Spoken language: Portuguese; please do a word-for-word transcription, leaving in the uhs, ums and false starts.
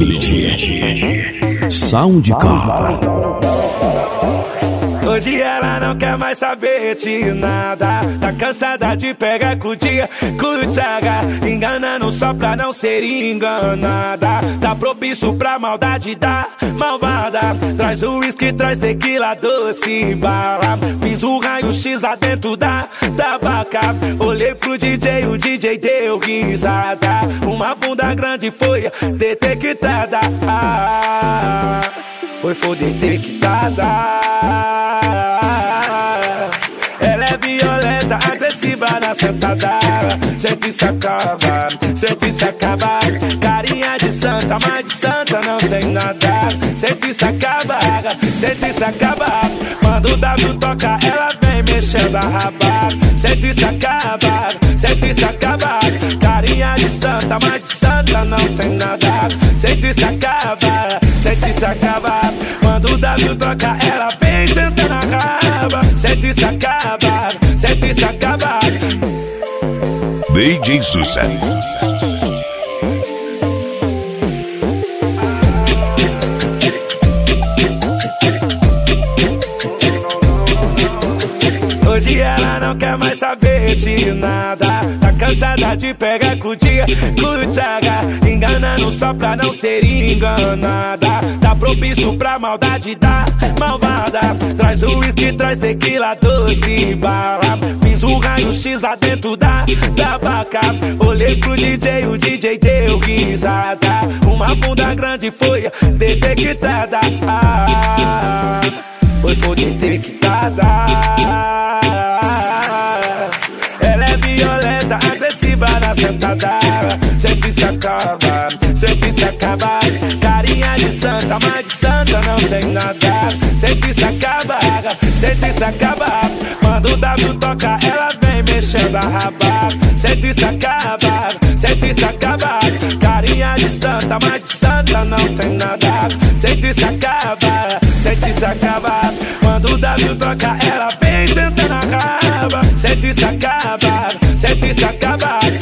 limite. Soundcar. Hoje ela não quer mais saber de nada. Tá cansada de pegar com o dia, com o tchaga, enganando só pra não ser enganada. Tá propício pra maldade da malvada. Traz o uísque, traz tequila, doce e bala. Fiz o raio-x dentro da tabaca. Olhei pro D J, o D J deu risada. Uma bunda grande foi detectada. Ah, foi, foi detectada. Ela é violenta, agressiva na sentada. Sente e se acaba, sente e se acaba. Carinha de santa, mas de santa não tem nada. Sente e se acaba, sente e se acaba. Quando o W toca, ela vem mexendo a raba. Sente e se acaba, sente e se acaba. Carinha de santa, mas de santa não tem nada. Sente e se acaba, sente e se acaba. Quando o W toca, ela vem sentando a raba. Sente e se acaba, sente e se acaba. D J Sucesso. Hoje ela não quer mais saber de nada. Tá cansada de pegar com o dia, com o tchaga, enganando só pra não ser enganada. Tá propício pra maldade da malvada. Traz o uísque, traz tequila, doce e bala. Fiz o raio-x dentro da tabaca. Olhei pro D J, o D J deu risada. Uma bunda grande foi detectada. Ah, foi, foi detectada. Ela é violenta, agressiva na sentada. Sente e se acaba, sente e se acaba. Carinha de santa, mas de santa não tem nada. Sente e se acaba, sente e se acaba. Quando o W toca, ela vem mexendo a raba. Sente e se acaba, sente e se acaba. Carinha de santa, mas de santa não tem nada. Sente e se acaba, sente e se acaba. Quando o W toca, ela vem sentando a raba. Sente e se acaba, sente e se acaba.